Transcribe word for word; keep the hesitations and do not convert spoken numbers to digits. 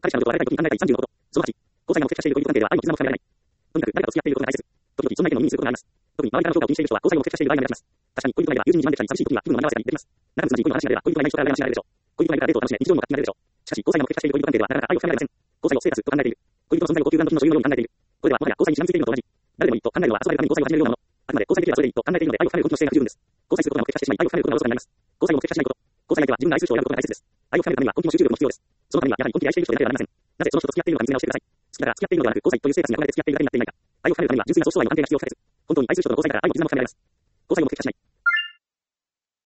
彼氏のことを別れたい時に考えたいさんじゅうのこと。そのはち、交際が目的化している恋人関係では愛も絆も深められない。とにかく誰かと付き合っていることが大切。時々そんな意見の耳にすることがあります。特に周りからの評価を気にしている人は交際を目的化している場合が目立ちます。確かに恋人がいれば友人に自慢できたり寂しい時には気分の紛らわせが似てきます。仲睦まじい恋の話があれば恋人がいない人から羨ましがられるでしょう。恋人がいるからデートを楽しめ日常の活気が出るでしょう。しかし交際が目的化している恋人関係ではなかなか愛を深められません。交際をステータスと考えている。恋人の存在を高級ブランド品の所有のように考えている。これではもはや交際にしがみついているのと同じ。誰でもいいと考えるのは遊ばれるために交際を始めるようなもの。あくまで交際できればそれでいいと考えているので愛を深める根拠の姿勢が不十分です。交際することが目的化してしまい愛を深めることがおろそかになります。交際を目的化しないこと。交際相手は自分の愛する人を選ぶことが大切です。愛を深めるためには根気も集中力も必要です。そのためにはやはり本気で愛している人でなければなりません。なぜその人と付き合っているのか見つめ直してください。好きだから付き合っているのではなく交際という生活に憧れて付き合っているだけになっていないか。愛を深めるためには純粋な相思相愛の関係が必要不可欠。本当に愛する人との交際だから愛も絆も深められます。交際を目的化しない。